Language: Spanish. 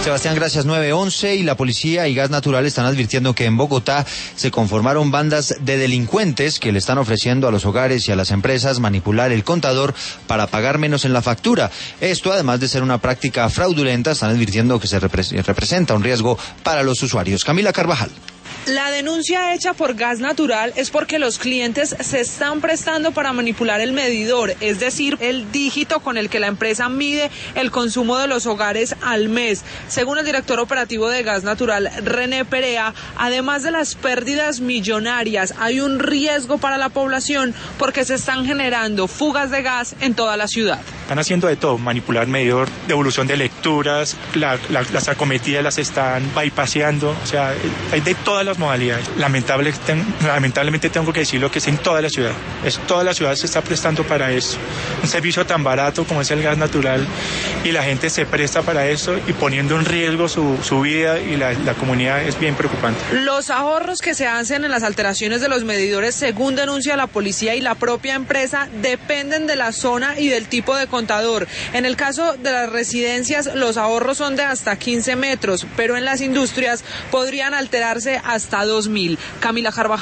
Sebastián, gracias. 9:11 y la policía y Gas Natural están advirtiendo que en Bogotá se conformaron bandas de delincuentes que le están ofreciendo a los hogares y a las empresas manipular el contador para pagar menos en la factura. Esto, además de ser una práctica fraudulenta, están advirtiendo que se representa un riesgo para los usuarios. Camila Carvajal. La denuncia hecha por Gas Natural es porque los clientes se están prestando para manipular el medidor, es decir, el dígito con el que la empresa mide el consumo de los hogares al mes. Según el director operativo de Gas Natural, René Perea, además de las pérdidas millonarias, hay un riesgo para la población porque se están generando fugas de gas en toda la ciudad. Están haciendo de todo, manipular medidor, devolución de lecturas, las acometidas las están bypaseando, o sea, hay de todas las modalidades. Lamentablemente tengo que decirlo que es en toda la ciudad. Toda la ciudad se está prestando para eso. Un servicio tan barato como es el gas natural y la gente se presta para eso y poniendo en riesgo su vida y la comunidad es bien preocupante. Los ahorros que se hacen en las alteraciones de los medidores, según denuncia la policía y la propia empresa, dependen de la zona y del tipo de contador. En el caso de las residencias, los ahorros son de hasta 15 metros, pero en las industrias podrían alterarse hasta 2.000. Camila Carvajal.